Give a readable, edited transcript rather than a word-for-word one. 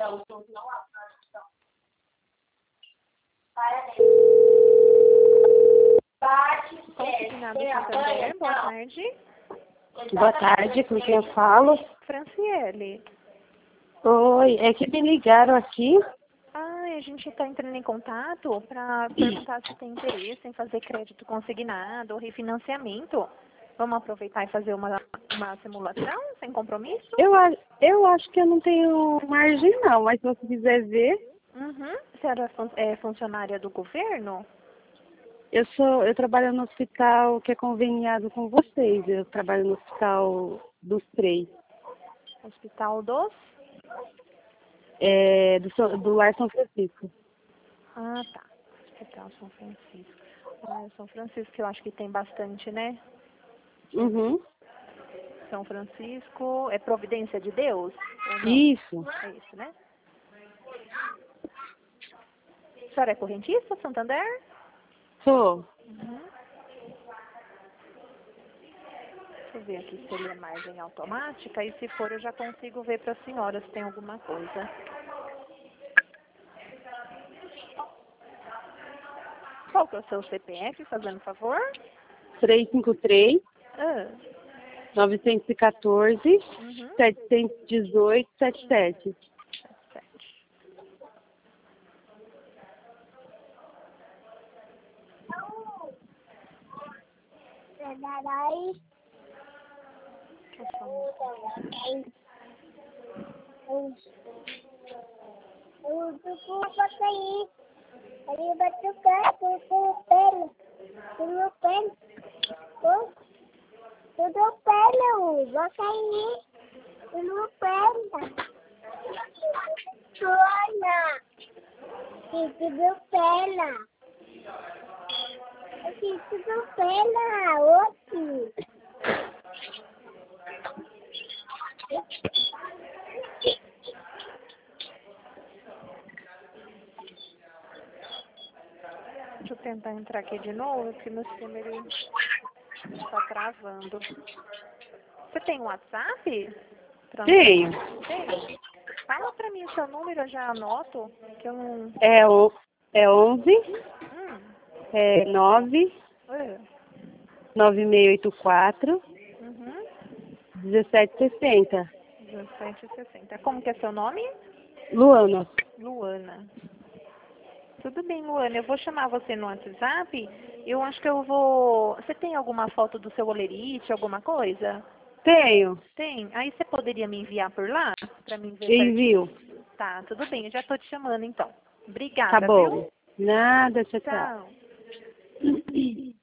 Consignado Santander, boa tarde. Boa tarde, com quem eu falo? Franciele. Oi, é que me ligaram aqui. A gente está entrando em contato para perguntar se tem interesse em fazer crédito consignado ou refinanciamento. Vamos aproveitar e fazer uma simulação sem compromisso? Eu acho que eu não tenho margem não, mas se você quiser ver, Uhum. A senhora é funcionária do governo? eu trabalho no hospital que é conveniado com vocês. Eu trabalho no hospital dos três. Hospital dos? Do Lar São Francisco. Ah, tá. Hospital São Francisco. São Francisco, que eu acho que tem bastante, né? Uhum. São Francisco, é Providência de Deus? Ou não? Isso. É isso, né? A senhora é correntista, Santander? Sou. Uhum. Deixa eu ver aqui se ele é mais em automática e se for eu já consigo ver para a senhora se tem alguma coisa. Qual que é o seu CPF, fazendo favor? 353 Ah, 914 uhum. 718 77. 7. Deixa eu tentar entrar aqui de novo, porque meu sistema ele está travando. Você tem um WhatsApp? Tenho. Tem? Fala pra mim o seu número, eu já anoto, que eu não... É 11 9 É. 9684 Uhum. 1760. 1760. Como que é seu nome? Luana. Luana. Tudo bem, Luana. Eu vou chamar você no WhatsApp. Eu acho que eu vou... Você tem alguma foto do seu olerite, alguma coisa? Tenho. Tem? Aí você poderia me enviar por lá? Pra mim ver certinho? Envio. Tá, tudo bem. Eu já tô te chamando, então. Tá Obrigada, viu? bom. Nada, tchau, tchau. Tchau.